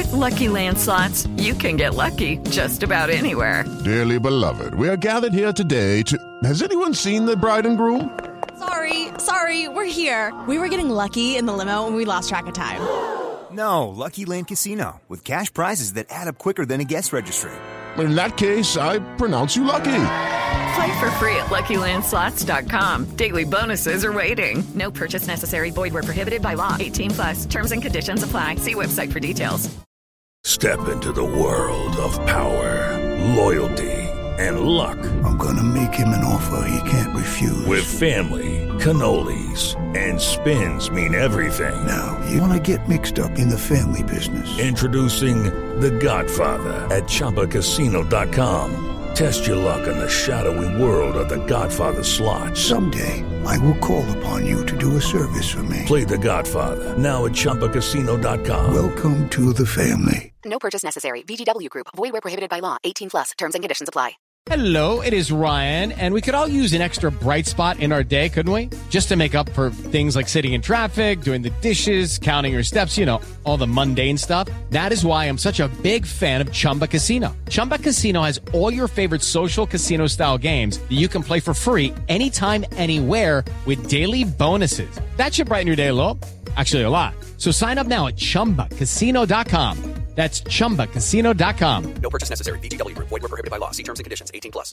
With Lucky Land Slots, you can get lucky just about anywhere. Dearly beloved, we are gathered here today to... Has anyone seen the bride and groom? Sorry, we're here. We were getting lucky in the limo and we lost track of time. No, Lucky Land Casino, with cash prizes that add up quicker than a guest registry. In that case, I pronounce you lucky. Play for free at LuckyLandSlots.com. Daily bonuses are waiting. No purchase necessary. Void where prohibited by law. 18+. Terms and conditions apply. See website for details. Step into the world of power, loyalty, and luck. I'm gonna make him an offer he can't refuse. With family, cannolis, and spins mean everything. Now, you wanna get mixed up in the family business. Introducing The Godfather at ChumbaCasino.com. Test your luck in the shadowy world of The Godfather slot. Someday, I will call upon you to do a service for me. Play The Godfather, now at ChumbaCasino.com. Welcome to the family. No purchase necessary. VGW Group. Void where prohibited by law. 18+. Terms and conditions apply. Hello, it is Ryan, and we could all use an extra bright spot in our day, couldn't we? Just to make up for things like sitting in traffic, doing the dishes, counting your steps, you know, all the mundane stuff. That is why I'm such a big fan of Chumba Casino. Chumba Casino has all your favorite social casino-style games that you can play for free anytime, anywhere with daily bonuses. That should brighten your day a little. Actually, a lot. So sign up now at ChumbaCasino.com. That's ChumbaCasino.com. No purchase necessary. VGW Group. Void where prohibited by law. See terms and conditions. 18+.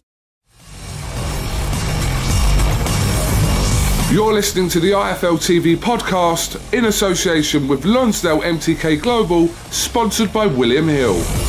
You're listening to the IFL TV podcast in association with Lonsdale MTK Global, sponsored by William Hill.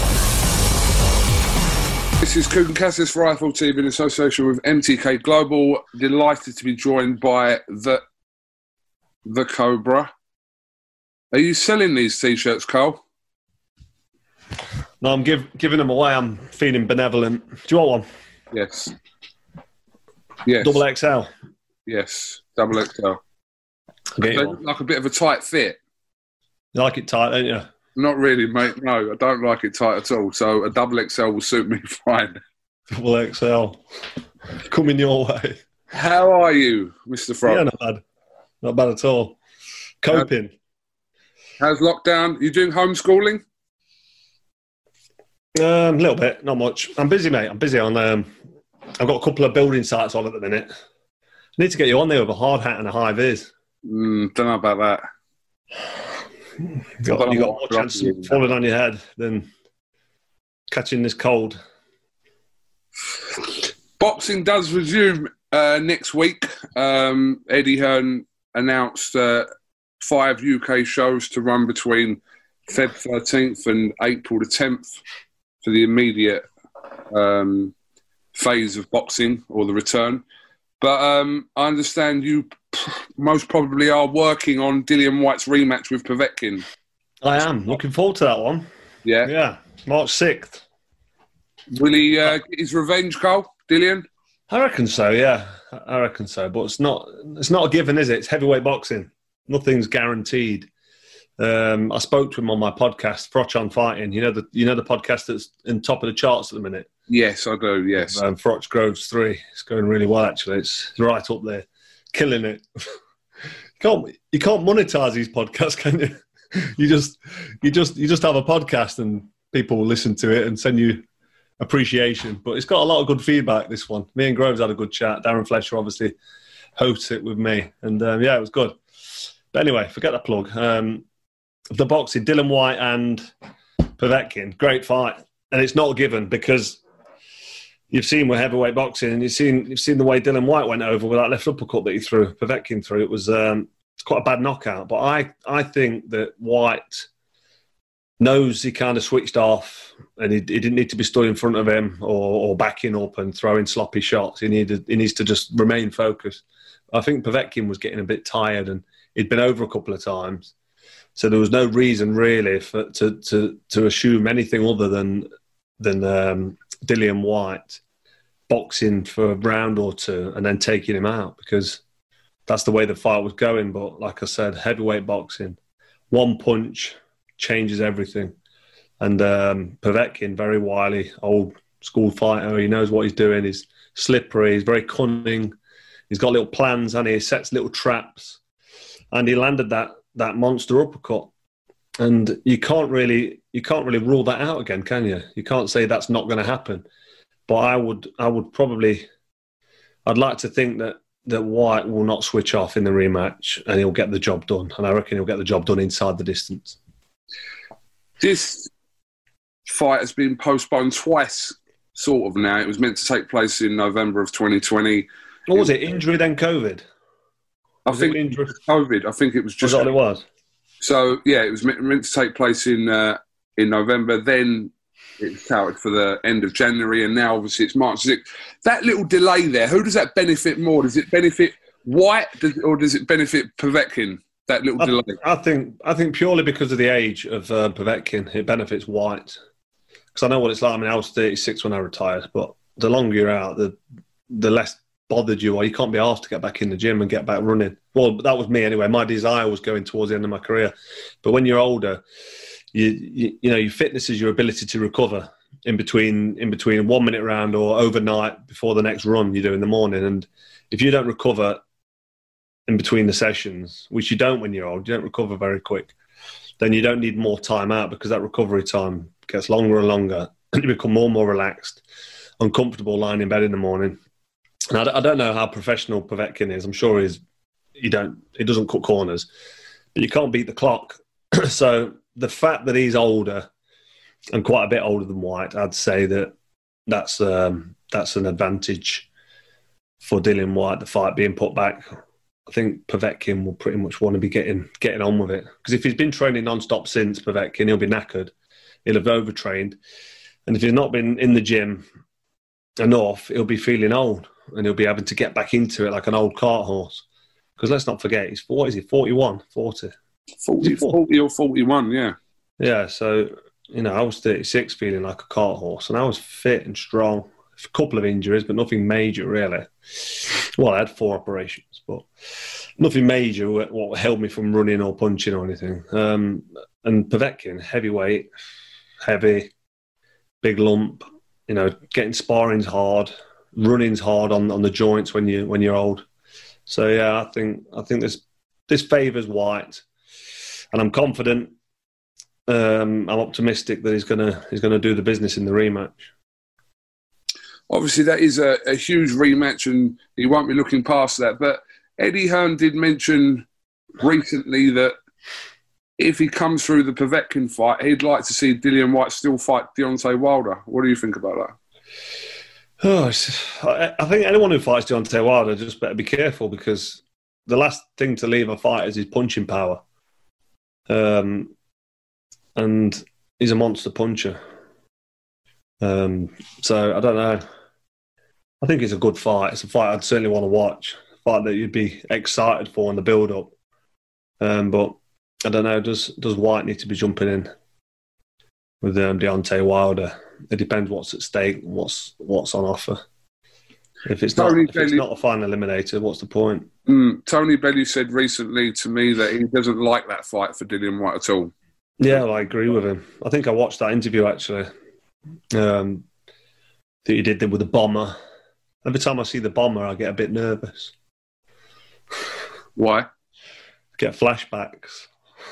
This is Kugan Cassius for IFL TV in association with MTK Global. Delighted to be joined by the Cobra. Are you selling these t-shirts, Carl? No, I'm giving them away. I'm feeling benevolent. Do you want one? Yes. Yes. Double XL? Yes, double XL. They look like a bit of a tight fit. You like it tight, don't you? Not really, mate. No, I don't like it tight at all. So a double XL will suit me fine. Double XL. Coming your way. How are you, Mr. Frog? Yeah, not bad. Not bad at all. Coping. How's lockdown? You doing homeschooling? A little bit, not much. I'm busy, mate. I'm busy on. I've got a couple of building sites on at the minute. I need to get you on there with a hard hat and a high vis. Don't know about that. You got more chance of falling on your head than catching this cold. Boxing does resume next week. Eddie Hearn announced 5 UK shows to run between Feb 13th and April the 10th. For the immediate phase of boxing or the return. But I understand you most probably are working on Dillian Whyte's rematch with Povetkin. I am. Looking forward to that one. Yeah? Yeah. March 6th. Will he get his revenge, Carl? Dillian? I reckon so, yeah. I reckon so. But it's not a given, is it? It's heavyweight boxing. Nothing's guaranteed. I spoke to him on my podcast, Froch on Fighting. You know the podcast that's in top of the charts at the minute? Yes, I do, yes. Froch Groves 3. It's going really well, actually. It's right up there. Killing it. You can't monetize these podcasts, can you? You just have a podcast and people will listen to it and send you appreciation. But it's got a lot of good feedback, this one. Me and Groves had a good chat. Darren Fletcher obviously hosts it with me. And it was good. But anyway, forget that plug. The boxing, Dillian Whyte and Povetkin, great fight. And it's not a given because you've seen with heavyweight boxing and you've seen the way Dillian Whyte went over with that left uppercut that he threw Povetkin through. It was quite a bad knockout. But I think that Whyte knows he kind of switched off and he didn't need to be stood in front of him or backing up and throwing sloppy shots. He needs to just remain focused. I think Povetkin was getting a bit tired and he'd been over a couple of times. So there was no reason really to assume anything other than Dillian Whyte boxing for a round or two and then taking him out because that's the way the fight was going. But like I said, heavyweight boxing, one punch changes everything. And Povetkin, very wily, old school fighter. He knows what he's doing. He's slippery. He's very cunning. He's got little plans and he sets little traps. And he landed that monster uppercut. And you can't really rule that out again, can you? You can't say that's not going to happen. But I would probably, I'd like to think that Whyte will not switch off in the rematch and he'll get the job done. And I reckon he'll get the job done inside the distance. This fight has been postponed twice, sort of now. It was meant to take place in November of 2020. What was it? Injury, then COVID? I think it was COVID. I think it was just... Was that what it was? So, yeah, it was meant to take place in November. Then it was touted for the end of January, and now obviously it's March 6th. That little delay there, who does that benefit more? Does it benefit Whyte or does it benefit Povetkin, that little delay? I think purely because of the age of Povetkin, it benefits Whyte. Because I know what it's like. I mean, I was 36 when I retired, but the longer you're out, the less bothered you are. You can't be asked to get back in the gym and get back running. Well, that was me anyway. My desire was going towards the end of my career. But when you're older, you know, your fitness is your ability to recover in between 1 minute round or overnight before the next run you do in the morning. And if you don't recover in between the sessions, which you don't when you're old, you don't recover very quick, then you don't need more time out because that recovery time gets longer and longer and you become more and more relaxed, uncomfortable lying in bed in the morning. And I don't know how professional Povetkin is. I'm sure he doesn't cut corners, but you can't beat the clock. So the fact that he's older and quite a bit older than Whyte, I'd say that's an advantage for Dillian Whyte, the fight being put back. I think Povetkin will pretty much want to be getting on with it. Because if he's been training non-stop since Povetkin, he'll be knackered. He'll have overtrained. And if he's not been in the gym enough, he'll be feeling old. And he'll be having to get back into it like an old cart horse. Because let's not forget, he's 41, 40. 40 or 41, yeah. Yeah, so, you know, I was 36 feeling like a cart horse. And I was fit and strong. A couple of injuries, but nothing major, really. Well, I had 4 operations, but nothing major what held me from running or punching or anything. And Povetkin, heavyweight, heavy, big lump, you know, getting sparring's hard, running's hard on the joints when you're old. So yeah, I think this favours Whyte, and I'm confident. I'm optimistic that he's gonna do the business in the rematch. Obviously, that is a huge rematch, and he won't be looking past that. But Eddie Hearn did mention recently that if he comes through the Povetkin fight, he'd like to see Dillian Whyte still fight Deontay Wilder. What do you think about that? Oh, I think anyone who fights Deontay Wilder just better be careful, because the last thing to leave a fight is his punching power. And he's a monster puncher. So I don't know. I think it's a good fight. It's a fight I'd certainly want to watch. A fight that you'd be excited for in the build-up. But I don't know. Does Whyte need to be jumping in with Deontay Wilder? It depends what's at stake, what's on offer. If it's not a final eliminator, what's the point? Tony Bellew said recently to me that he doesn't like that fight for Dillian Whyte at all. Yeah, well, I agree with him. I think I watched that interview actually. That he did with the Bomber. Every time I see the Bomber, I get a bit nervous. Why? I get flashbacks.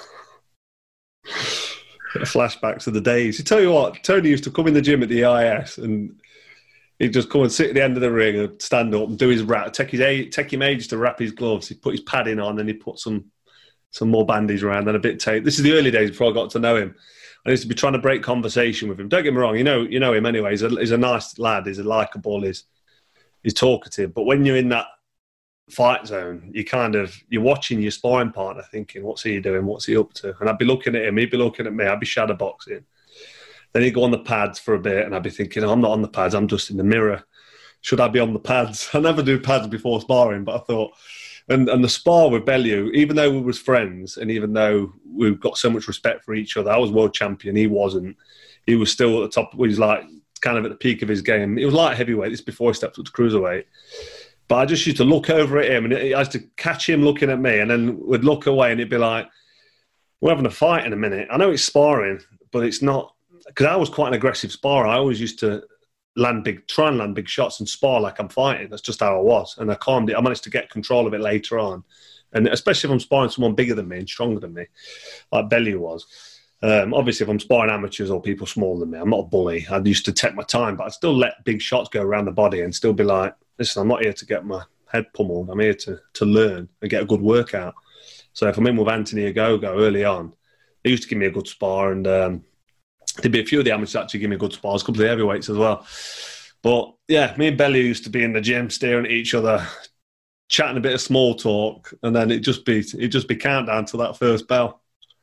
Flashbacks of the days. I tell you what, Tony used to come in the gym at the EIS and he'd just come and sit at the end of the ring and stand up and do his wrap. Take him ages to wrap his gloves. He'd put his padding on, then he'd put some more bandage around and a bit tape. This is the early days before I got to know him. I used to be trying to break conversation with him. Don't get me wrong, you know him anyway. He's a nice lad. He's a likeable. He's talkative. But when you're in that fight zone, you're watching your sparring partner, thinking, "What's he doing? What's he up to?" And I'd be looking at him. He'd be looking at me. I'd be shadow boxing. Then he'd go on the pads for a bit, and I'd be thinking, "I'm not on the pads. I'm just in the mirror. Should I be on the pads?" I never do pads before sparring, but I thought. And the spar with Bellew, even though we was friends and even though we've got so much respect for each other, I was world champion, he wasn't. He was still at the top, he was like kind of at the peak of his game. It was light heavyweight, this before he stepped up to cruiserweight. But I just used to look over at him and I used to catch him looking at me and then would look away and it'd be like, we're having a fight in a minute. I know it's sparring, but it's not, because I was quite an aggressive sparrer. I always used to try and land big shots and spar like I'm fighting. That's just how I was. And I calmed it. I managed to get control of it later on. And especially if I'm sparring someone bigger than me and stronger than me, like Bellew was. Obviously, if I'm sparring amateurs or people smaller than me, I'm not a bully. I used to take my time, but I'd still let big shots go around the body and still be like, listen, I'm not here to get my head pummeled. I'm here to learn and get a good workout. So if I'm in with Anthony Ogogo early on, he used to give me a good spar, and there'd be a few of the amateurs actually give me good spars, a couple of the heavyweights as well. But yeah, me and Bellew used to be in the gym staring at each other, chatting a bit of small talk, and then it'd just be countdown to that first bell.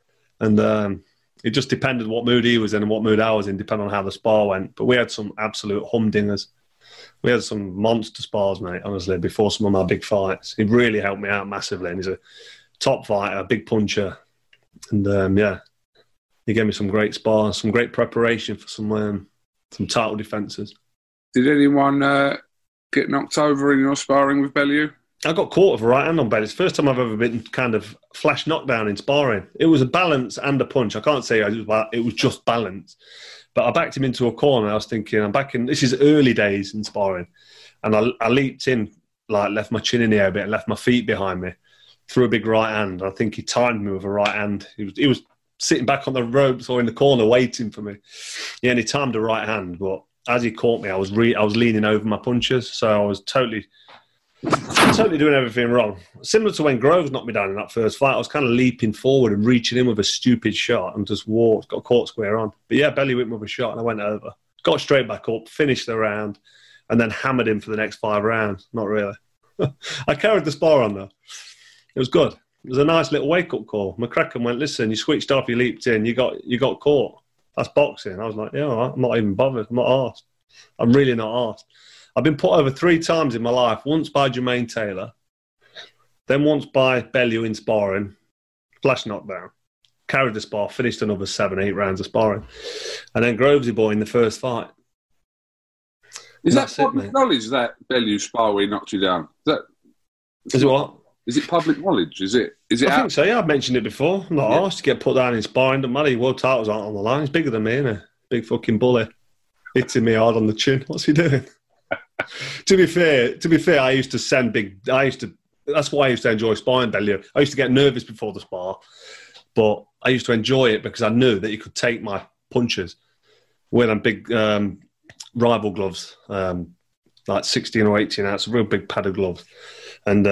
And it just depended what mood he was in and what mood I was in, depending on how the spar went. But we had some absolute humdingers. We had some monster spars, mate, honestly, before some of my big fights. He really helped me out massively. And he's a top fighter, a big puncher. And, he gave me some great spars, some great preparation for some title defences. Did anyone get knocked over in your sparring with Bellew? I got caught with a right hand on Bellew. It's the first time I've ever been kind of flash knockdown in sparring. It was a balance and a punch. I can't say it was just balance. But I backed him into a corner. I was thinking, this is early days in sparring. And I leaped in, like left my chin in the air a bit and left my feet behind me, threw a big right hand. I think he timed me with a right hand. He was sitting back on the ropes or in the corner waiting for me. Yeah, and he timed a right hand. But as he caught me, I was leaning over my punches. So I was totally doing everything wrong. Similar to when Groves knocked me down in that first fight, I was kind of leaping forward and reaching in with a stupid shot and just got caught square on. But yeah, Bellew hit me with a shot and I went over. Got straight back up, finished the round, and then hammered him for the next 5 rounds. Not really. I carried the spar on though. It was good. It was a nice little wake-up call. McCracken went, listen, you switched off, you leaped in, you got caught. That's boxing. I was like, yeah, all right, I'm not even bothered. I'm not arsed. I'm really not arsed. I've been put over 3 times in my life. Once by Jermaine Taylor, then once by Bellew in sparring, flash knockdown, carried the spar, finished another 7-8 rounds of sparring, and then Grovesy boy in the first fight. Is that public knowledge that Bellew spar where he knocked you down? Is it what? Is it public knowledge? Is it? I think so. Yeah, I've mentioned it before. I'm not asked to get put down in sparring. Doesn't matter. World titles aren't on the line. He's bigger than me, isn't he? Big fucking bully, hitting me hard on the chin. What's he doing? To be fair, I used to send big. That's why I used to enjoy sparring Bellew. I used to get nervous before the spar, but I used to enjoy it because I knew that he could take my punches. Wearing big rival gloves, like 16 or 18 ounce, real big padded gloves, and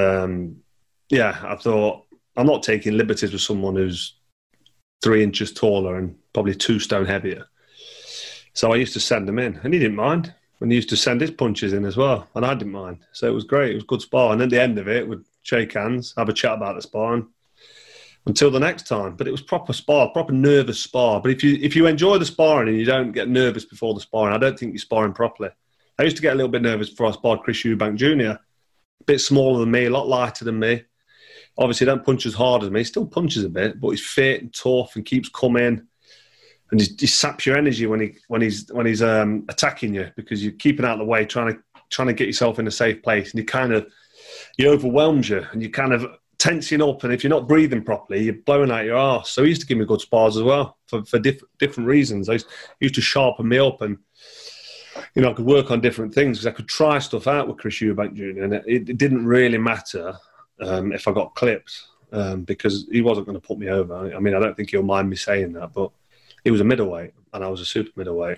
I thought I'm not taking liberties with someone who's 3 inches taller and probably 2 stone heavier. So I used to send him in, and he didn't mind. And he used to send his punches in as well, and I didn't mind. So it was great. It was a good spar. And at the end of it, we'd shake hands, have a chat about the sparring until the next time. But it was proper spar, proper nervous spar. But if you enjoy the sparring and you don't get nervous before the sparring, I don't think you're sparring properly. I used to get a little bit nervous before I sparred Chris Eubank Jr., a bit smaller than me, a lot lighter than me. Obviously, don't punch as hard as me. He still punches a bit, but he's fit and tough and keeps coming. And he saps your energy when he's attacking you because you're keeping out of the way, trying to get yourself in a safe place, and he overwhelms you, and you're kind of tensing up. And if you're not breathing properly, you're blowing out your arse. So he used to give me good spars as well for different reasons. He used to sharpen me up, and I could work on different things because I could try stuff out with Chris Eubank Jr. And it didn't really matter if I got clipped because he wasn't going to put me over. I mean, I don't think he'll mind me saying that, but he was a middleweight and I was a super middleweight.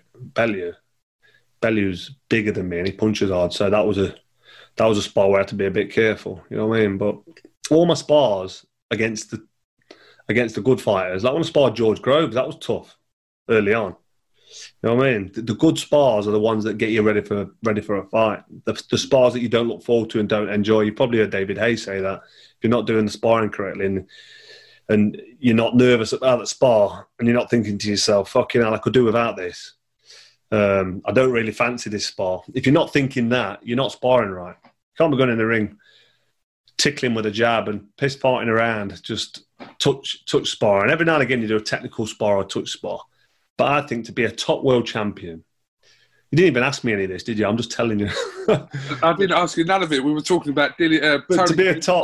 Bellew's bigger than me and he punches hard, so that was a spar where I had to be a bit careful. You know what I mean? But all my spars against the good fighters, like when I sparred George Groves, that was tough early on. You know what I mean? The good spars are the ones that get you ready for a fight. The spars that you don't look forward to and don't enjoy. You probably heard David Hayes say that. If you're not doing the sparring correctly and you're not nervous about that spar and you're not thinking to yourself, fucking hell, I could do without this. I don't really fancy this spar. If you're not thinking that, you're not sparring right. You can't be going in the ring tickling with a jab and piss farting around, just touch spar. And every now and again you do a technical spar or touch spar. But I think to be a top world champion, you didn't even ask me any of this, did you? I'm just telling you. I didn't ask you none of it. We were talking about let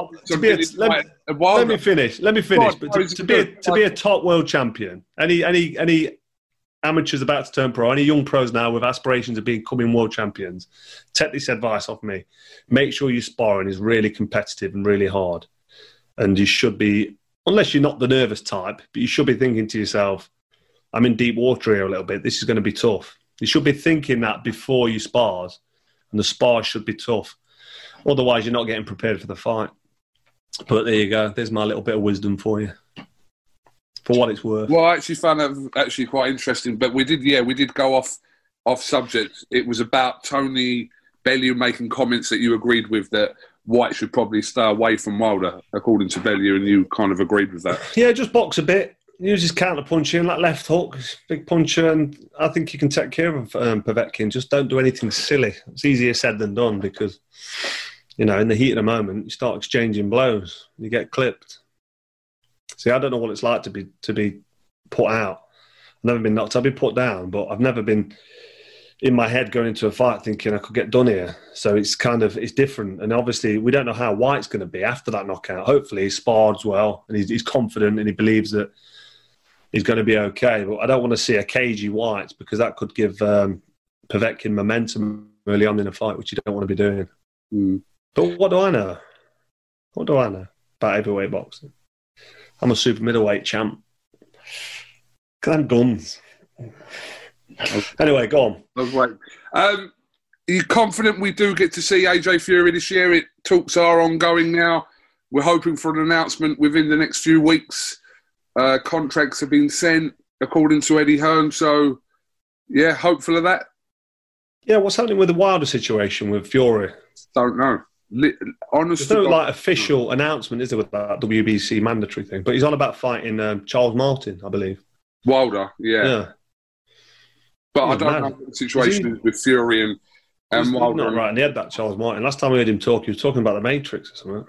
me finish. But to be a top world champion, any amateurs about to turn pro, any young pros now with aspirations of becoming world champions, take this advice off me. Make sure your sparring is really competitive and really hard. And you should be, unless you're not the nervous type, but you should be thinking to yourself, I'm in deep water here a little bit. This is going to be tough. You should be thinking that before you spars, and the spars should be tough. Otherwise, you're not getting prepared for the fight. But there you go. There's my little bit of wisdom for you, for what it's worth. Well, I actually found that actually quite interesting. But we did go off subject. It was about Tony Bellew making comments that you agreed with, that White should probably stay away from Wilder, according to Bellew, and you kind of agreed with that. Yeah, just box a bit. Use his counter punching, that left hook, big puncher, and I think you can take care of Povetkin. Just don't do anything silly. It's easier said than done because, in the heat of the moment, you start exchanging blows, you get clipped. See, I don't know what it's like to be put out. I've never been knocked. I've been put down, but I've never been in my head going into a fight thinking I could get done here. So it's different. And obviously, we don't know how White's going to be after that knockout. Hopefully, he sparred well and he's confident and he believes that he's going to be okay. But I don't want to see a cagey White because that could give Povetkin momentum early on in a fight, which you don't want to be doing. Mm. But what do I know? What do I know about heavyweight boxing? I'm a super middleweight champ. Because I'm guns. Anyway, go on. Right. Are you confident we do get to see AJ Fury this year? Talks are ongoing now. We're hoping for an announcement within the next few weeks. Contracts have been sent, according to Eddie Hearn. So, yeah, hopeful of that. Yeah, what's happening with the Wilder situation with Fury? Don't know. Honestly, there's no official announcement, is there, with that WBC mandatory thing? But he's on about fighting Charles Martin, I believe. Wilder, yeah. But I don't know what the situation is with Fury and Wilder. Not right in the head, that Charles Martin. Last time I heard him talk, he was talking about the Matrix or something.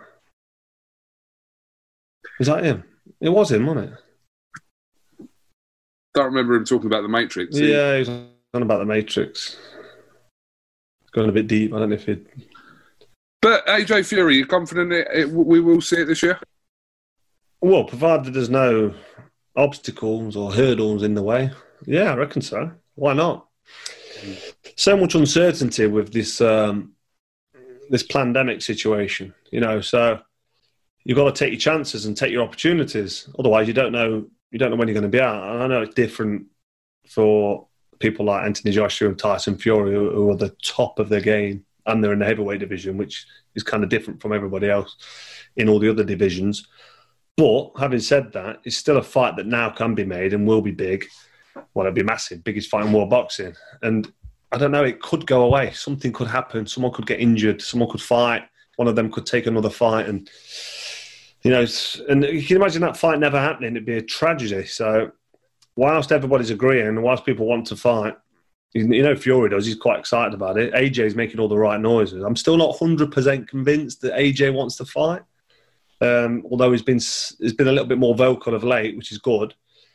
Is that him? It was him, wasn't it? Don't remember him talking about the Matrix. Yeah, he was on about the Matrix. Going a bit deep. I don't know if he'd... But AJ Fury, you confident we will see it this year? Well, provided there's no obstacles or hurdles in the way. Yeah, I reckon so. Why not? So much uncertainty with this this pandemic situation, so you've got to take your chances and take your opportunities. Otherwise, you don't know when you're going to be out. And I know it's different for people like Anthony Joshua and Tyson Fury, who are the top of their game, and they're in the heavyweight division, which is kind of different from everybody else in all the other divisions. But having said that, it's still a fight that now can be made and will be big. Well, it'll be massive, biggest fight in world boxing. And I don't know, it could go away. Something could happen. Someone could get injured. Someone could fight. One of them could take another fight. And, and you can imagine that fight never happening. It'd be a tragedy. So whilst everybody's agreeing and whilst people want to fight, Fury does. He's quite excited about it. AJ's making all the right noises. I'm still not 100% convinced that AJ wants to fight. Although he's been a little bit more vocal of late, which is good.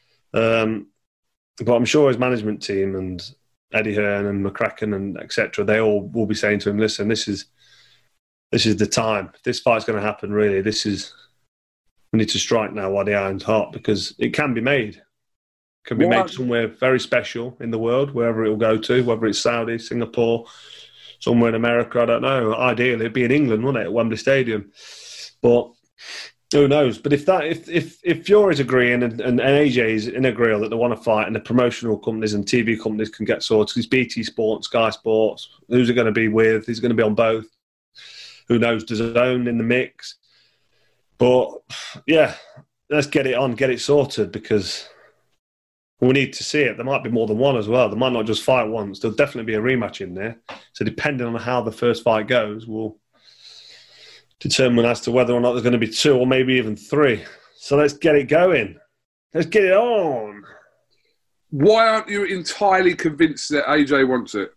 But I'm sure his management team and Eddie Hearn and McCracken and etc. they all will be saying to him, "Listen, this is the time. If this fight's going to happen, really, we need to strike now while the iron's hot because it can be made. It can be made somewhere very special in the world, wherever it will go to, whether it's Saudi, Singapore, somewhere in America. I don't know. Ideally, it'd be in England, wouldn't it, at Wembley Stadium? But who knows? But if Fury's agreeing and AJ's in agreeal that they want to fight and the promotional companies and TV companies can get sorted, it's BT Sports, Sky Sports, who's it going to be with? He's going to be on both. Who knows? There's his own in the mix. But, yeah, let's get it on, get it sorted because we need to see it. There might be more than one as well. There might not just fight once. There'll definitely be a rematch in there. So depending on how the first fight goes, we'll determine as to whether or not there's going to be two or maybe even three. So let's get it going. Let's get it on. Why aren't you entirely convinced that AJ wants it?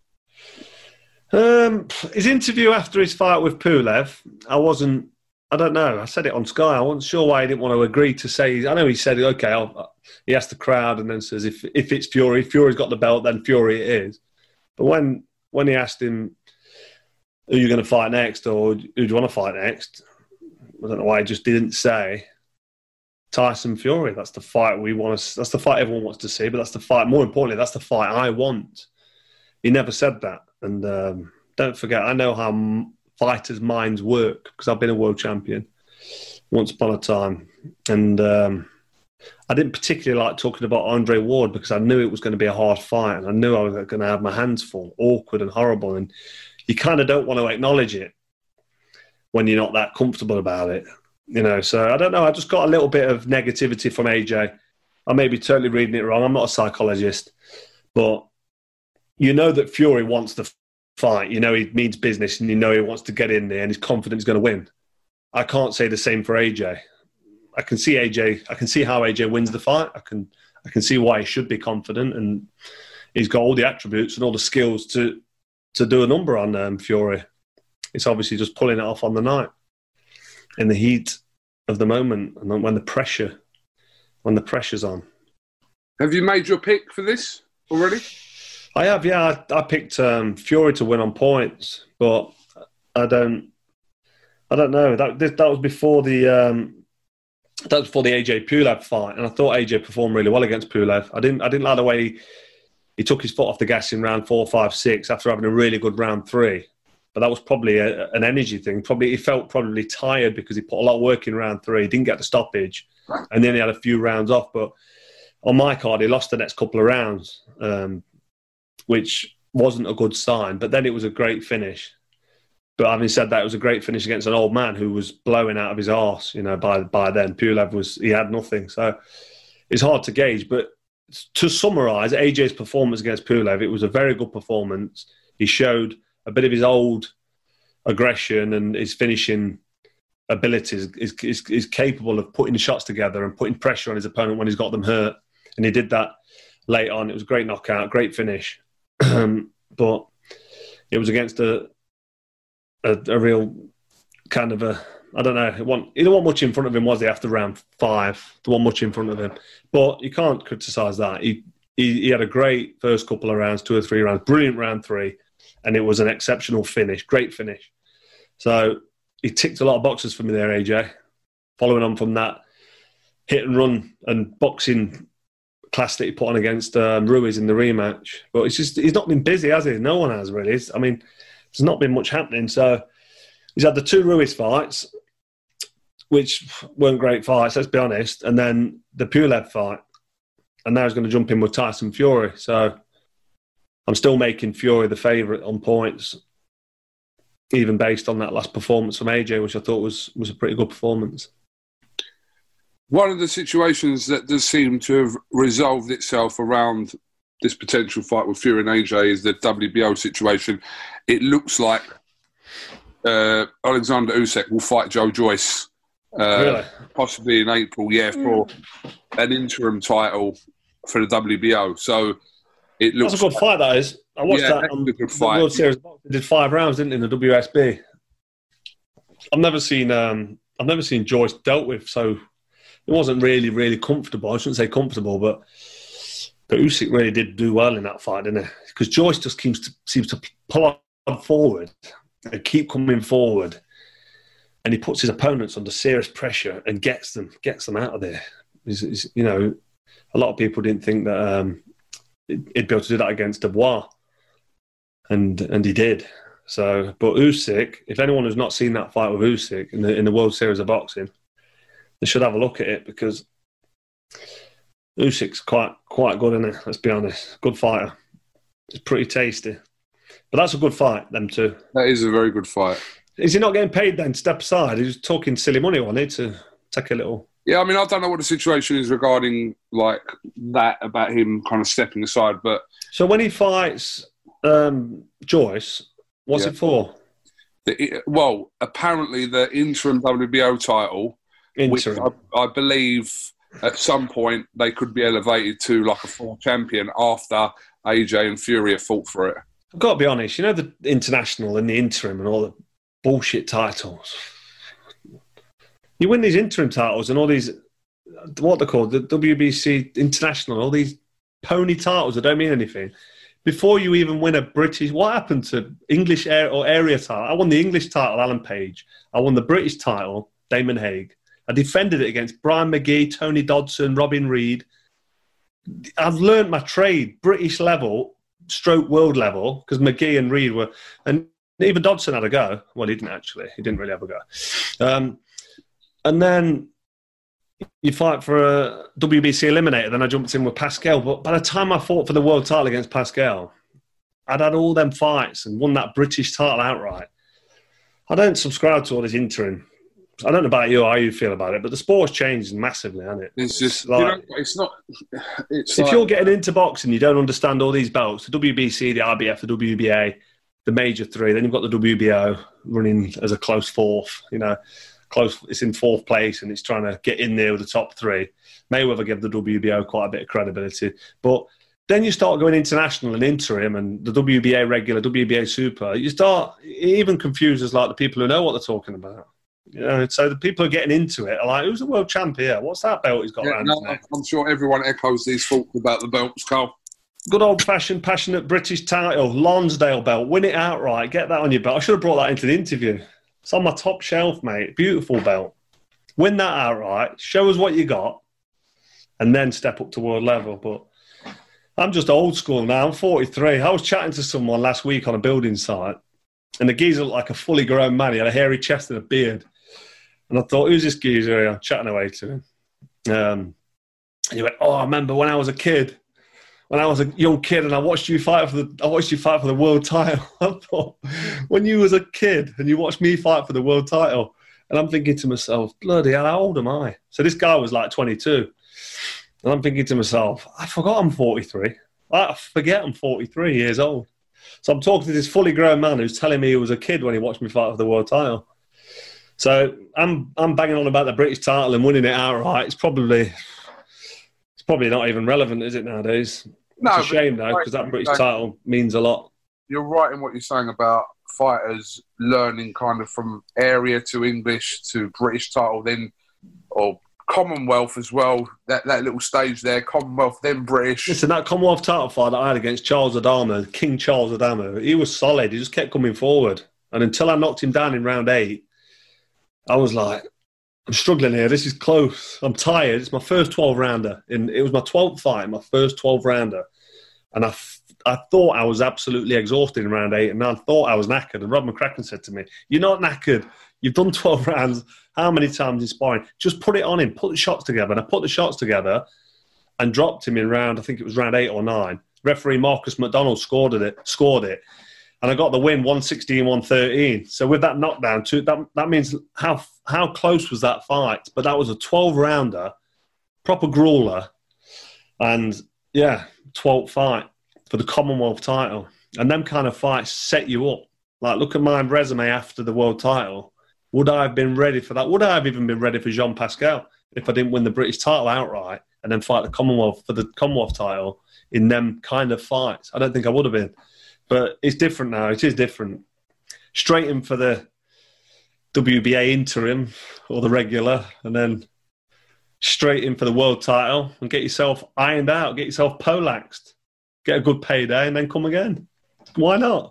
His interview after his fight with Pulev, I don't know. I said it on Sky. I wasn't sure why he didn't want to agree to say. I know he said, okay, he asked the crowd and then says, if it's Fury, if Fury's got the belt, then Fury it is. But when he asked him, who are you going to fight next or who do you want to fight next? I don't know why he just didn't say Tyson Fury. That's the fight we want to. That's the fight everyone wants to see. But that's the fight. More importantly, that's the fight I want. He never said that. And don't forget, I know how fighters' minds work because I've been a world champion once upon a time. And I didn't particularly like talking about Andre Ward because I knew it was going to be a hard fight and I knew I was going to have my hands full, awkward and horrible. And you kind of don't want to acknowledge it when you're not that comfortable about it, you know. So I don't know. I just got a little bit of negativity from AJ. I may be totally reading it wrong. I'm not a psychologist, but you know that Fury wants the fight. You know he means business and you know he wants to get in there and he's confident he's going to win. I can't say the same for AJ. I can see how AJ wins the fight. I can see why he should be confident, and he's got all the attributes and all the skills to do a number on Fury. It's obviously just pulling it off on the night in the heat of the moment and when the pressure's on. Have you made your pick for this already? I have, yeah. I picked Fury to win on points, but I don't know. That was before the AJ Pulev fight, and I thought AJ performed really well against Pulev. I didn't like the way he took his foot off the gas in round 4, 5, 6 after having a really good round 3. But that was probably an energy thing. He felt probably tired because he put a lot of work in round 3. He didn't get the stoppage, and then he had a few rounds off. But on my card, he lost the next couple of rounds, which wasn't a good sign. But then it was a great finish. But having said that, it was a great finish against an old man who was blowing out of his arse. You know, by then Pulev he had nothing. So it's hard to gauge. But to summarise, AJ's performance against Pulev, it was a very good performance. He showed a bit of his old aggression and his finishing abilities. Is capable of putting shots together and putting pressure on his opponent when he's got them hurt. And he did that late on. It was a great knockout, great finish. But it was against a real kind of I don't know. He didn't want much in front of him, was he, after round 5? There wasn't much in front of him. But you can't criticise that. He had a great first couple of rounds, 2 or 3 rounds, brilliant round 3, and it was an exceptional finish, great finish. So he ticked a lot of boxes for me there, AJ, following on from that hit and run and boxing class that he put on against Ruiz in the rematch. But he's not been busy, has he? No one has, really. There's not been much happening. So he's had the 2 Ruiz fights, which weren't great fights, let's be honest, and then the Pulev fight. And now he's going to jump in with Tyson Fury. So I'm still making Fury the favourite on points, even based on that last performance from AJ, which I thought was a pretty good performance. One of the situations that does seem to have resolved itself around this potential fight with Fury and AJ is the WBO situation. It looks like Alexander Usyk will fight Joe Joyce, really? Possibly in April, for an interim title for the WBO. So it looks. That's a good fight, that is. I watched that on the World Series. They did 5 rounds, didn't they, in the WSB? I've never seen Joyce dealt with, so it wasn't really, really comfortable. I shouldn't say comfortable, but Usyk really did do well in that fight, didn't he? Because Joyce just seems to pull on forward and keep coming forward, and he puts his opponents under serious pressure and gets them out of there. You know, a lot of people didn't think that he'd be able to do that against Dubois, and he did. So, but Usyk, if anyone has not seen that fight with Usyk in the World Series of Boxing, they should have a look at it, because Usyk's quite good, isn't he? Let's be honest. Good fighter. It's pretty tasty. But that's a good fight, them two. That is a very good fight. Is he not getting paid then? Step aside. He was talking silly money, wasn't he, to take a little... Yeah, I mean, I don't know what the situation is regarding like that, about him kind of stepping aside, but... So when he fights Joyce, what's it for? Well, apparently the interim WBO title, which I believe at some point they could be elevated to like a full champion after AJ and Fury have fought for it. I've got to be honest, you know, the international and the interim and all the bullshit titles. You win these interim titles and all these, what they're called, the WBC international, all these pony titles that don't mean anything. Before you even win a British, what happened to English area title? I won the English title, Alan Page. I won the British title, Damon Haig. I defended it against Brian McGee, Tony Dodson, Robin Reed. I've learned my trade, British level, stroke world level, because McGee and Reed were, and even Dodson had a go. Well, he didn't actually. He didn't really have a go. And then you fight for a WBC eliminator, then I jumped in with Pascal. But by the time I fought for the world title against Pascal, I'd had all them fights and won that British title outright. I don't subscribe to all this interim. I don't know about you, how you feel about it, but the sport's changed massively, hasn't it? It's just, like, it's not... It's if like, you're getting into boxing, you don't understand all these belts, the WBC, the IBF, the WBA, the major three, then you've got the WBO running as a close fourth, close. It's in fourth place and it's trying to get in there with the top three. Mayweather gave the WBO quite a bit of credibility. But then you start going international and interim and the WBA regular, WBA super, it even confuses like the people who know what they're talking about. So the people who are getting into it are like, who's the world champ here? What's that belt he's got around his neck? I'm sure everyone echoes these thoughts about the belts, Carl. Good old-fashioned, passionate British title, Lonsdale belt, win it outright, get that on your belt. I should have brought that into the interview. It's on my top shelf, mate. Beautiful belt. Win that outright, show us what you got, and then step up to world level. But I'm just old school now. I'm 43. I was chatting to someone last week on a building site, and the geezer looked like a fully grown man. He had a hairy chest and a beard. And I thought, who's this geezer here? I'm chatting away to him. And he went, I remember when I was a kid. When I was a young kid and I watched you fight for the world title. I thought, when you was a kid and you watched me fight for the world title, and I'm thinking to myself, bloody hell, how old am I? So this guy was like 22. And I'm thinking to myself, I forgot I'm 43. I forget I'm 43 years old. So I'm talking to this fully grown man who's telling me he was a kid when he watched me fight for the world title. So I'm banging on about the British title and winning it outright. It's probably not even relevant, is it, nowadays? No, it's a shame, though, because that British title means a lot. You're right in what you're saying about fighters learning kind of from area to English to British title, then or Commonwealth as well. That little stage there, Commonwealth, then British. Listen, that Commonwealth title fight that I had against Charles Adama, King Charles Adama, he was solid. He just kept coming forward. And until I knocked him down in round 8, I was like, I'm struggling here. This is close. I'm tired. It's my first 12-rounder. It was my 12th fight, my first 12-rounder. And I thought I was absolutely exhausted in round 8, and I thought I was knackered. And Rob McCracken said to me, you're not knackered. You've done 12 rounds. How many times in sparring? Just put it on him. Put the shots together. And I put the shots together and dropped him in round, I think it was round 8 or 9. Referee Marcus McDonald scored it. And I got the win 116-113. So with that knockdown, that means how close was that fight? But that was a 12-rounder, proper grueler. And, 12th fight for the Commonwealth title. And them kind of fights set you up. Like, look at my resume after the world title. Would I have been ready for that? Would I have even been ready for Jean Pascal if I didn't win the British title outright and then fight the Commonwealth for the Commonwealth title in them kind of fights? I don't think I would have been. But it's different now. It is different. Straight in for the WBA interim or the regular, and then straight in for the world title and get yourself ironed out, get yourself polaxed, get a good payday, and then come again. Why not?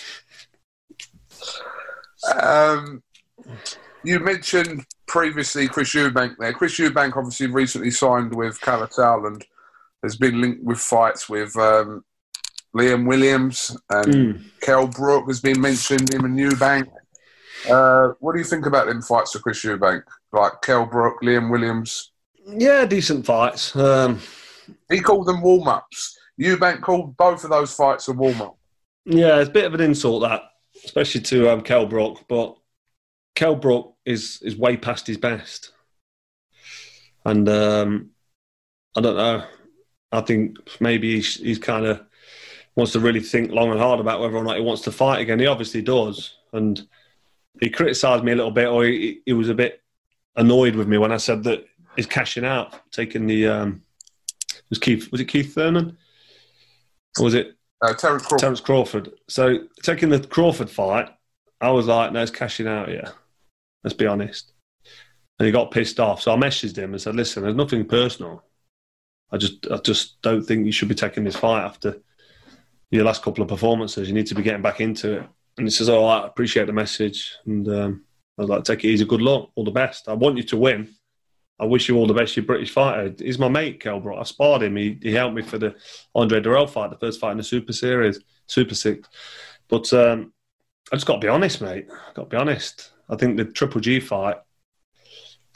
You mentioned previously Chris Eubank there. Chris Eubank obviously recently signed with Calatal and has been linked with fights with Liam Williams and Kell Brook has been mentioned, him and Eubank. What do you think about them fights for Chris Eubank? Like Kell Brook, Liam Williams? Yeah, decent fights. He called them warm-ups. Eubank called both of those fights a warm-up. Yeah, it's a bit of an insult, that, especially to Kell Brook. But Kell Brook is way past his best. And I don't know. I think maybe he's kind of wants to really think long and hard about whether or not he wants to fight again. He obviously does. And he criticised me a little bit, or he was a bit annoyed with me when I said that he's cashing out, taking the... was it Keith Thurman? Or was it... Terence Crawford. So taking the Crawford fight, I was like, no, he's cashing out here. Let's be honest. And he got pissed off. So I messaged him and said, listen, there's nothing personal. I just don't think you should be taking this fight after your last couple of performances. You need to be getting back into it. And he says, oh, I appreciate the message. And I was like, take it easy, good luck, all the best. I want you to win. I wish you all the best, you British fighter. He's my mate, Kell Brook. I sparred him. He helped me for the Andre Durrell fight, the first fight in the Super Series, Super Six. But I just got to be honest, mate. I've got to be honest. I think the Triple G fight,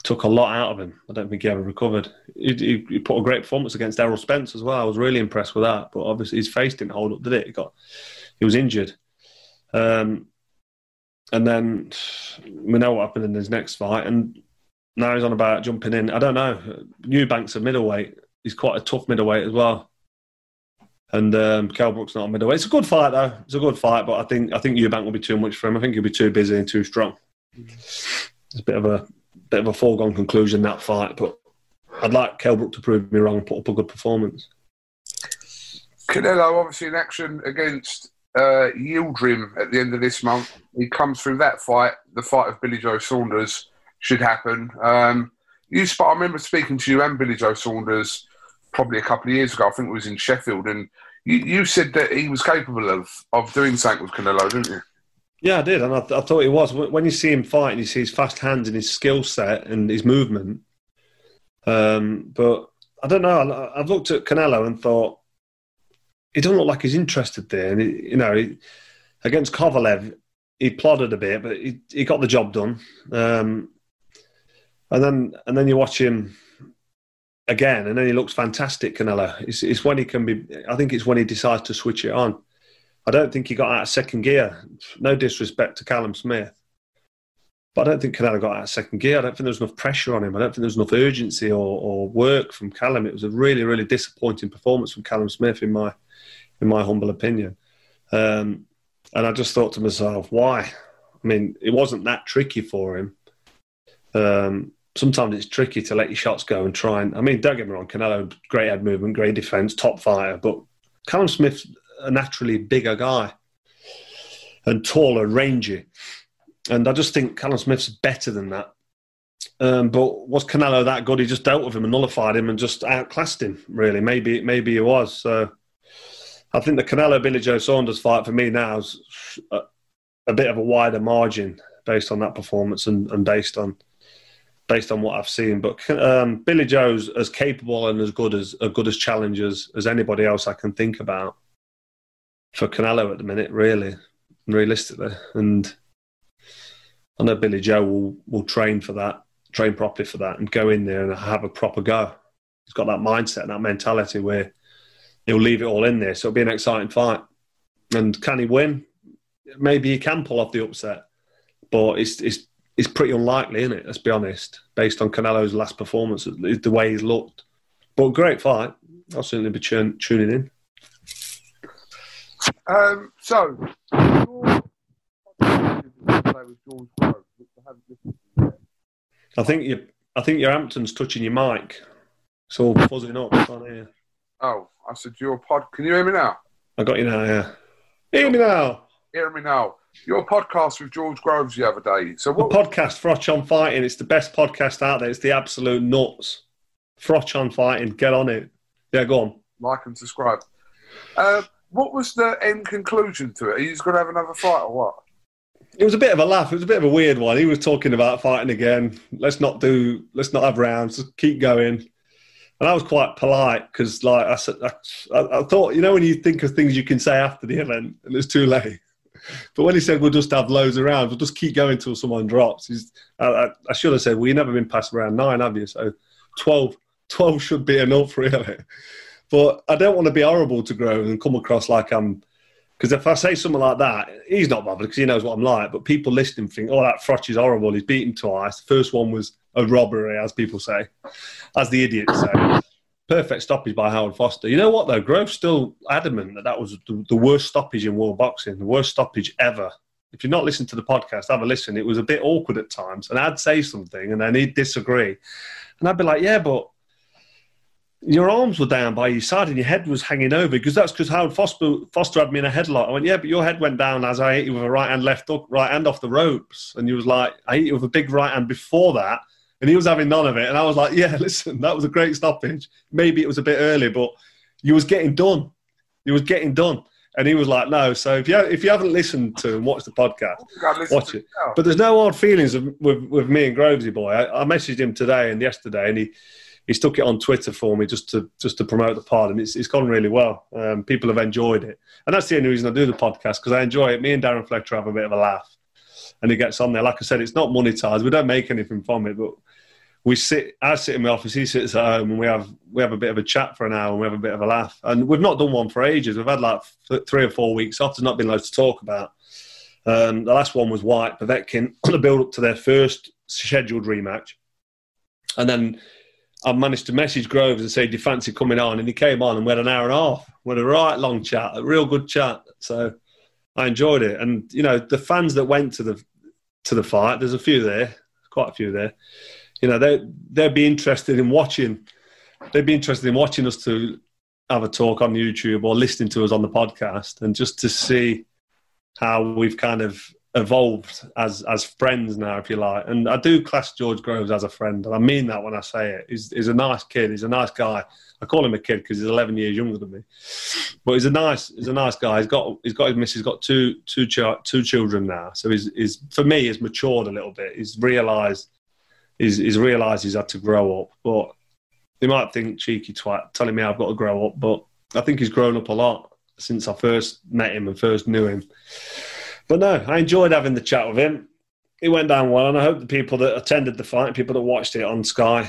took a lot out of him. I don't think he ever recovered. He put a great performance against Errol Spence as well. I was really impressed with that. But obviously his face didn't hold up, did it? He was injured. And then we know what happened in his next fight. And now he's on about jumping in. I don't know. Eubank's a middleweight. He's quite a tough middleweight as well. And Kell Brook's not a middleweight. It's a good fight, though. It's a good fight, but I think Eubank will be too much for him. I think he'll be too busy and too strong. It's a bit of a foregone conclusion, that fight, but I'd like Kell Brook to prove me wrong and put up a good performance. Canelo obviously in action against Yildirim at the end of this month. He comes through that fight. The fight of Billy Joe Saunders should happen. I remember speaking to you and Billy Joe Saunders probably a couple of years ago. I think it was in Sheffield, and you said that he was capable of doing something with Canelo, didn't you? Yeah, I did, and I thought he was. When you see him fight and you see his fast hands and his skill set and his movement, but I don't know. I've looked at Canelo and thought he doesn't look like he's interested there. And against Kovalev, he plodded a bit, but he got the job done. And then you watch him again, and then he looks fantastic. Canelo. It's when he can be. I think it's when he decides to switch it on. I don't think he got out of second gear. No disrespect to Callum Smith, but I don't think Canelo got out of second gear. I don't think there was enough pressure on him. I don't think there was enough urgency or work from Callum. It was a really, really disappointing performance from Callum Smith, in my humble opinion. And I just thought to myself, why? I mean, it wasn't that tricky for him. Sometimes it's tricky to let your shots go and try and... I mean, don't get me wrong, Canelo, great head movement, great defence, top fighter, but Callum Smith's a naturally bigger guy and taller, rangy. And I just think Callum Smith's better than that. But was Canelo that good? He just dealt with him and nullified him and just outclassed him, really. Maybe he was. So I think the Canelo-Billy Joe Saunders fight for me now is a bit of a wider margin based on that performance and based on what I've seen. But Billy Joe's as capable and as good as challengers as anybody else I can think about for Canelo at the minute, really, realistically. And I know Billy Joe will train for that, train properly for that, and go in there and have a proper go. He's got that mindset and that mentality where he'll leave it all in there. So it'll be an exciting fight. And can he win? Maybe he can pull off the upset, but it's pretty unlikely, isn't it? Let's be honest, based on Canelo's last performance, the way he's looked. But great fight. I'll certainly be tuning in. So, I think your Hampton's touching your mic. It's all fuzzing up. I can't hear. Oh, I said your pod. Can you hear me now? I got you now. Yeah. Hear me now. Hear me now. Your podcast with George Groves the other day. So what? The podcast, Froch on Fighting. It's the best podcast out there. It's the absolute nuts. Froch on Fighting. Get on it. Yeah, go on. Like and subscribe. What was the end conclusion to it? Are you just going to have another fight or what? It was a bit of a laugh. It was a bit of a weird one. He was talking about fighting again. Let's not have rounds. Just keep going. And I was quite polite because, like I said, I thought, when you think of things you can say after the event and it's too late. But when he said we'll just have loads of rounds, we'll just keep going until someone drops. I should have said, well, you've never been past round 9, have you? So 12 should be enough, really. But I don't want to be horrible to Groves and come across like I'm... Because if I say something like that, he's not bothered because he knows what I'm like. But people listening think, oh, that Froch is horrible. He's beaten twice. The first one was a robbery, as people say. As the idiots say. Perfect stoppage by Howard Foster. You know what, though? Groves still adamant that was the worst stoppage in world boxing, the worst stoppage ever. If you're not listening to the podcast, have a listen. It was a bit awkward at times. And I'd say something and then he'd disagree. And I'd be like, yeah, but your arms were down by your side and your head was hanging over because that's because Howard Foster had me in a headlock. I went, yeah, but your head went down as I hit you with a right hand, left hook, right hand off the ropes. And you was like, I hit you with a big right hand before that. And he was having none of it. And I was like, yeah, listen, that was a great stoppage. Maybe it was a bit early, but you was getting done. You was getting done. And he was like, no. So if you haven't listened to and watched the podcast, watch it. But there's no hard feelings with me and Grovesy boy. I messaged him today and yesterday, and he stuck it on Twitter for me just to promote the pod, and it's gone really well. People have enjoyed it. And that's the only reason I do the podcast, because I enjoy it. Me and Darren Fletcher have a bit of a laugh. And he gets on there. Like I said, it's not monetized. We don't make anything from it, but I sit in my office, he sits at home, and we have a bit of a chat for an hour, and we have a bit of a laugh. And we've not done one for ages. We've had like 3 or 4 weeks off. There's not been loads to talk about. The last one was White Povetkin on the build-up to their first scheduled rematch. And then I managed to message Groves and say, do you fancy coming on? And he came on and we had an hour and a half. We had a right long chat, a real good chat. So I enjoyed it. And, you know, the fans that went to the fight, there's a few there, quite a few there. You know, they'd be interested in watching. They'd be interested in watching us to have a talk on YouTube or listening to us on the podcast, and just to see how we've kind of evolved as friends now, if you like. And I do class George Groves as a friend, and I mean that when I say it. He's a nice kid. He's a nice guy. I call him a kid because he's 11 years younger than me. But he's a nice guy. He's got his missus. He's got two children now. So he's for me, he's matured a little bit. He's realised he's had to grow up. But you might think, cheeky twat, telling me I've got to grow up. But I think he's grown up a lot since I first met him and first knew him. But no, I enjoyed having the chat with him. It went down well, and I hope the people that attended the fight, people that watched it on Sky,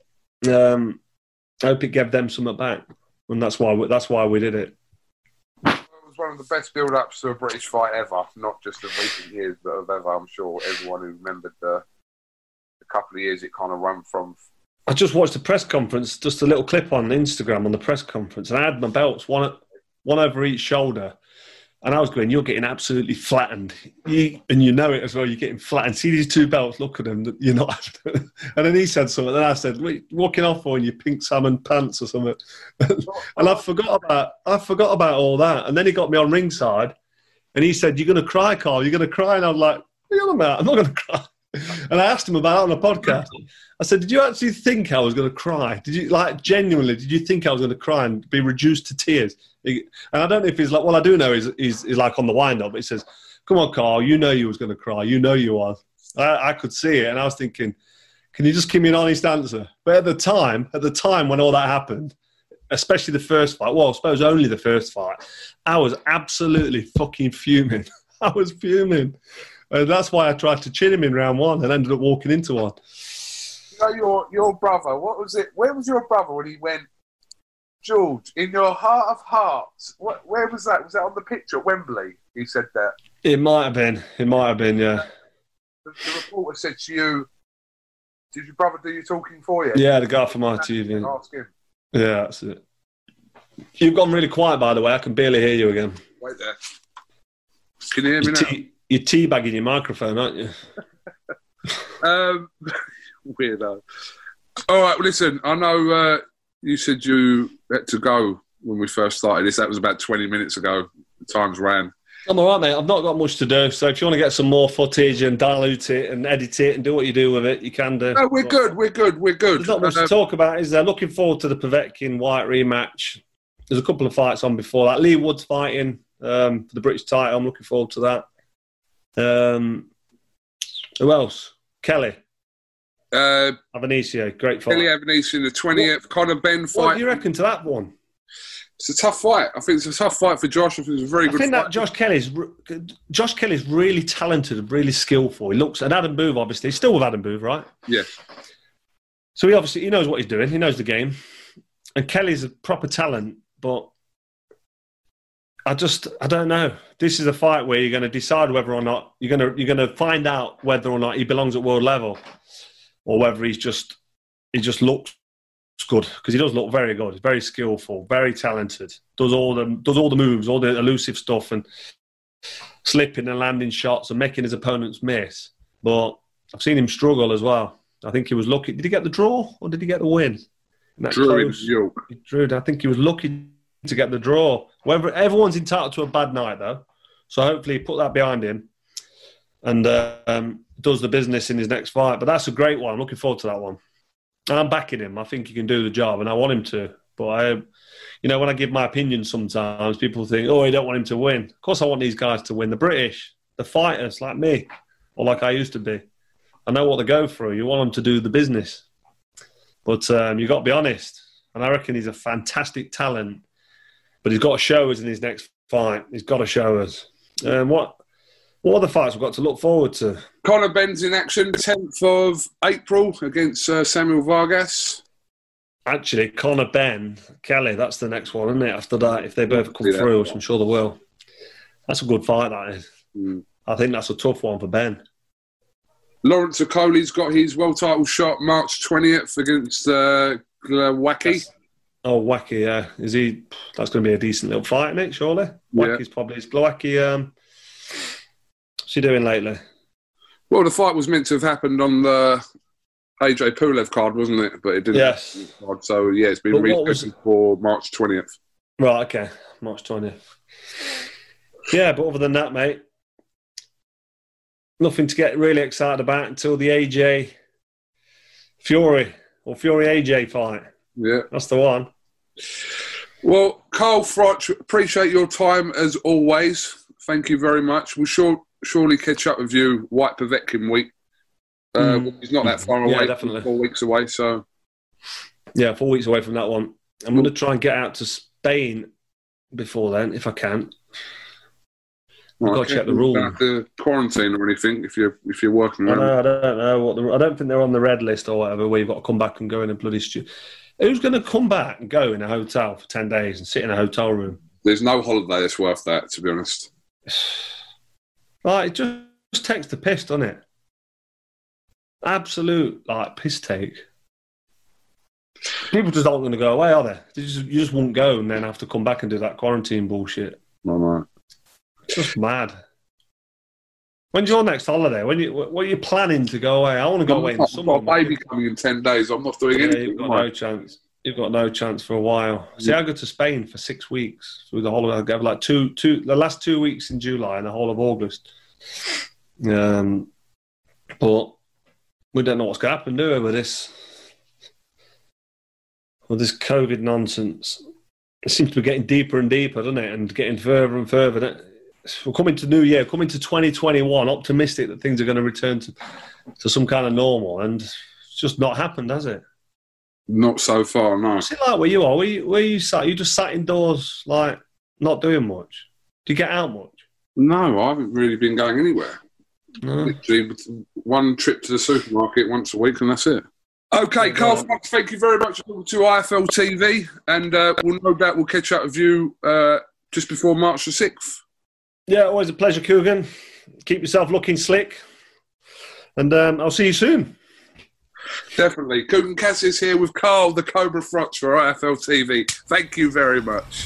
I hope it gave them something back. And that's why we did it. It was one of the best build-ups to a British fight ever, not just of recent years, but of ever. I'm sure everyone who remembered the couple of years it kind of ran from. I just watched the press conference, just a little clip on Instagram on the press conference, and I had my belts, one over each shoulder. And I was going, you're getting absolutely flattened. And you know it as well, you're getting flattened. See these 2 belts, look at them, you're not. And then he said something, and I said, wait, walking off on your pink salmon pants or something. And I forgot about all that. And then he got me on ringside, and he said, you're going to cry, Carl, you're going to cry. And I was like, what are you on about? I'm not going to cry. And I asked him about it on a podcast. I said, did you actually think I was going to cry? Did you, like, genuinely, did you think I was going to cry and be reduced to tears? And I don't know if he's like, well, I do know he's like on the wind-up, but he says, come on, Carl, you know you was going to cry. You know you was. I could see it, and I was thinking, can you just give me an honest answer? But at the time when all that happened, especially the first fight, well, I suppose only the first fight, I was absolutely fucking fuming. I was fuming. And that's why I tried to chin him in round 1 and ended up walking into one. You know, your brother, what was it? Where was your brother when he went, George, in your heart of hearts? Where was that? Was that on the pitch at Wembley? He said that. It might have been, yeah. The reporter said to you, did your brother do your talking for you? Yeah, the guy from my TV. Ask him. Yeah, that's it. You've gone really quiet, by the way. I can barely hear you again. Wait there. Can you hear me now? You're teabagging your microphone, aren't you? Weirdo. All right, well, listen, I know you said you had to go when we first started this. That was about 20 minutes ago. The time's ran. I'm all right, mate. I've not got much to do. So if you want to get some more footage and dilute it and edit it and do what you do with it, you can do. No, we're good. There's not much to talk about, is there? Looking forward to the Povetkin-White rematch. There's a couple of fights on before that. Lee Wood's fighting for the British title. I'm looking forward to that. Who else? Kelly. Avanesian, great fight. Kelly Avanesian, the 20th. Conor Benn fight. What do you reckon to that one? It's a tough fight. I think it's a tough fight for Josh. I think it's a very good fight. I think that Josh Kelly's really talented and really skillful. He looks, and Adam Booth, obviously. He's still with Adam Booth, right? Yeah. So he knows what he's doing. He knows the game. And Kelly's a proper talent, but I don't know. This is a fight where you're going to decide whether or not you're going to find out whether or not he belongs at world level, or whether he just looks good, because he does look very good. He's very skillful, very talented. Does all the moves, all the elusive stuff, and slipping and landing shots and making his opponents miss. But I've seen him struggle as well. I think he was lucky. Did he get the draw or did he get the win? Drew in York. I think he was lucky to get the draw. Everyone's entitled to a bad night, though. So hopefully he put that behind him and does the business in his next fight. But that's a great one. I'm looking forward to that one. And I'm backing him. I think he can do the job, and I want him to. But when I give my opinion sometimes, people think, oh, you don't want him to win. Of course I want these guys to win. The British, the fighters like me, or like I used to be. I know what they go through. You want them to do the business. But you've got to be honest. And I reckon he's a fantastic talent. But he's got to show us in his next fight. He's got to show us. What What other fights we've got to look forward to? Conor Benn's in action 10th of April against Samuel Vargas. Actually, Conor Benn, Kelly, that's the next one, isn't it? After that, if they both come through, which I'm sure they will. That's a good fight, that is. I think that's a tough one for Ben. Lawrence Okole's got his world title shot March 20th against Glowacki. Wacky, yeah. That's going to be a decent little fight, isn't it, surely? Wacky's probably... Is Glowacki... What's he doing lately? Well, the fight was meant to have happened on the AJ Pulev card, wasn't it? But it didn't. Yes. So, yeah, it's been rescheduled for March 20th. Right, okay. March 20th. Yeah, but other than that, mate, nothing to get really excited about until the AJ Fury or Fury AJ fight. Yeah. That's the one. Well, Carl Froch, appreciate your time as always. Thank you very much. We'll surely catch up with you White Povetkin week. He's not that far away. Yeah, definitely. 4 weeks away, so... Yeah, 4 weeks away from that one. I'm going to try and get out to Spain before then, if I can. I've got to check the rules. Don't have to quarantine or anything if you're working around. I don't know. I don't think they're on the red list or whatever where you've got to come back and go in a bloody studio. Who's going to come back and go in a hotel for 10 days and sit in a hotel room? There's no holiday that's worth that, to be honest. Like, it just takes the piss, doesn't it? Absolute, piss take. People just aren't going to go away, are they? You just won't go and then have to come back and do that quarantine bullshit. No. It's just mad. When's your next holiday? What are you planning to go away? I want to go away in the summer. I've got a baby coming in 10 days. I'm not doing anything. You've got no chance. You've got no chance for a while. See, I go to Spain for 6 weeks through the whole of. I go like the last 2 weeks in July and the whole of August. But we don't know what's going to happen, do we, with this COVID nonsense? It seems to be getting deeper and deeper, doesn't it? And getting further and further. We're coming to New Year, coming to 2021, optimistic that things are going to return to some kind of normal, and it's just not happened, has it? Not so far, no. What's it like where you are? Where you sat? You just sat indoors, like, not doing much? Do you get out much? No, I haven't really been going anywhere. No. Literally, one trip to the supermarket once a week, and that's it. Okay, Carl Fox, thank you very much to IFL TV, and we'll catch up with you just before March the 6th. Yeah, always a pleasure, Coogan. Keep yourself looking slick, and I'll see you soon. Definitely. Coogan Cassius here with Carl the Cobra Froch for IFL TV. Thank you very much.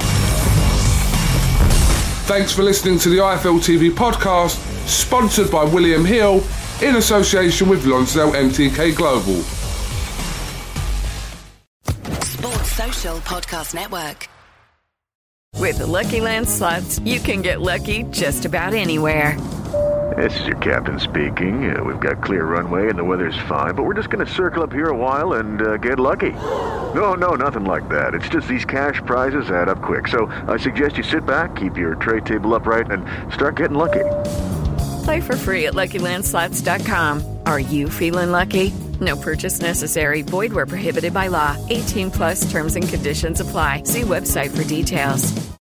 Thanks for listening to the IFL TV podcast, sponsored by William Hill, in association with Lonsdale MTK Global. Sports Social Podcast Network. With the Lucky Land Slots, you can get lucky just about anywhere. This is your captain speaking. We've got clear runway and the weather's fine, but we're just going to circle up here a while and get lucky. No, nothing like that. It's just these cash prizes add up quick. So I suggest you sit back, keep your tray table upright, and start getting lucky. Play for free at LuckyLandSlots.com. Are you feeling lucky? No purchase necessary. Void where prohibited by law. 18+ terms and conditions apply. See website for details.